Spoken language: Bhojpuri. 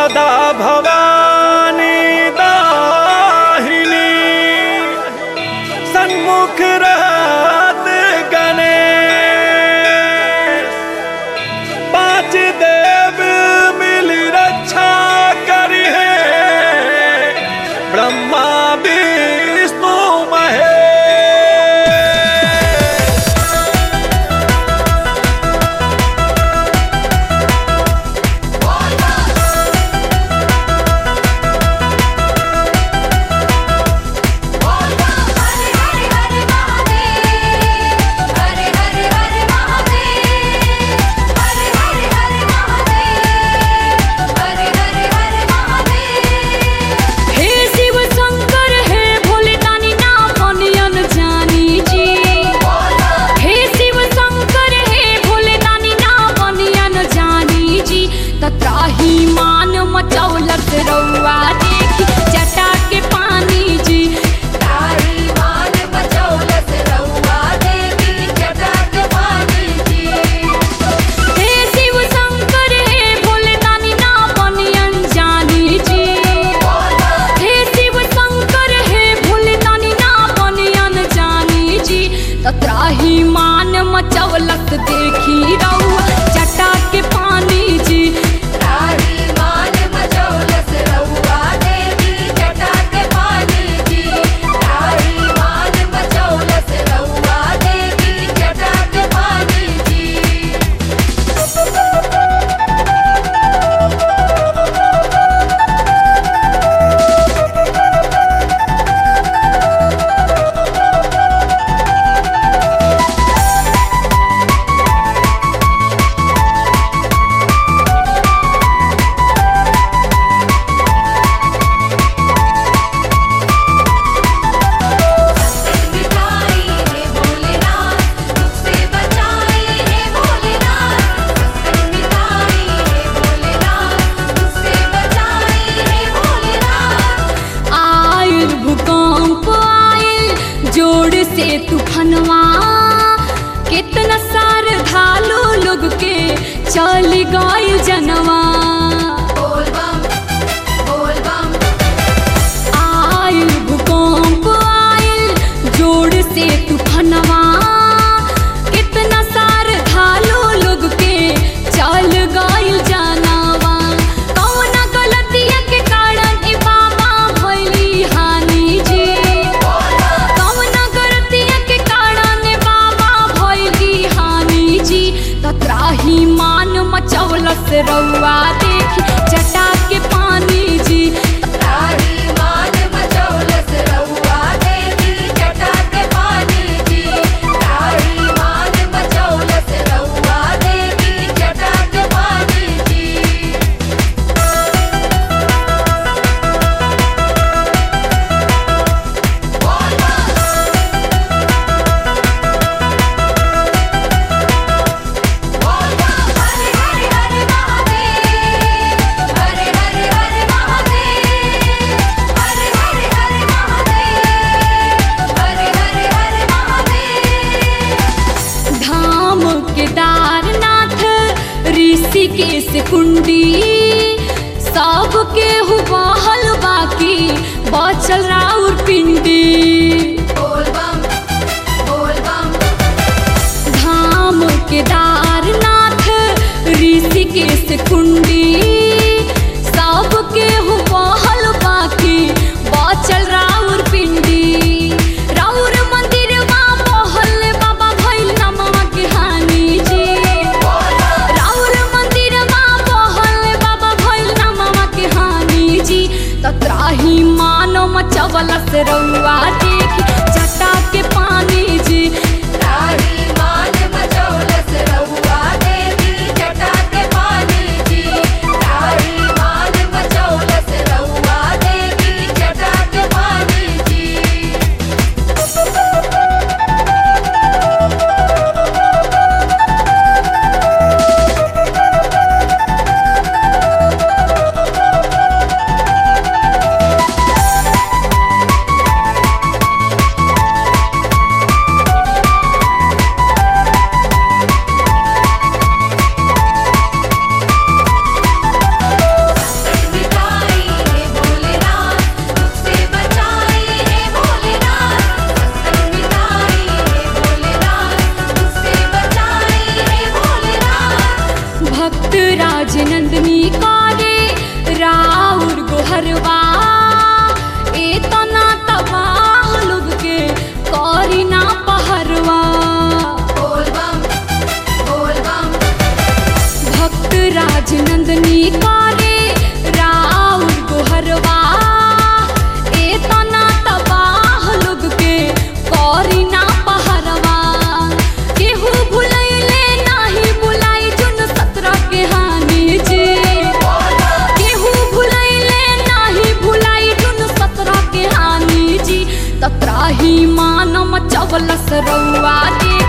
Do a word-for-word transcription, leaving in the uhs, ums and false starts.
सदा भवानी दाहिनी सन्मुख रहत गणेश। पांच देव मिल रक्षा करिहे ब्रह्मा विष्णु महेश। देखी रउआ जटा के पानी जी तारी मान मचौलस रउआ देवी जटा के पानी जी तारी मान मचौलस रउआ देवी जटा के पानी जी। से तूफानवा कितना सार धालो लोग के चल गइल जनवा। बोल बम बोल बम आइल भूकंप आइल जोड़ से तूफानवा कितना सार धालो लोग के चल गइल जनवा। कौना गलतिया के कारण ए बाबा भइली हानि जी त्राही मान मचौलस रउआ देखी जटा के पानी जी त्राही मान मचौलस रउआ देवी जटा के पानी जी त्राही मान मचौलस रउआ देवी जटा के पानी जी। केदारनाथ ऋषिकेश कुंडी सबके हुबहल बाकी बचल राउर पिंडी। बोल बम बोल बम धाम केदारनाथ ऋषिकेश कुंडी सबके हुबहल बाकी बचल राउर पिंडी। राउर मंदिर वहाँ बहल बाबा भइल नमवा के हानि जी राउर मंदिर वहाँ बहल बाबा भइल नमवा के हानि जी। त्राही मानो मचौलस रउआ देखी जटा के पानी जी त्राही मान मचौलस रउआ देवी जटा के पानी जी त्राही मान मचौलस रउआ देवी जटा के पानी जी। मचौलस रउआ देखी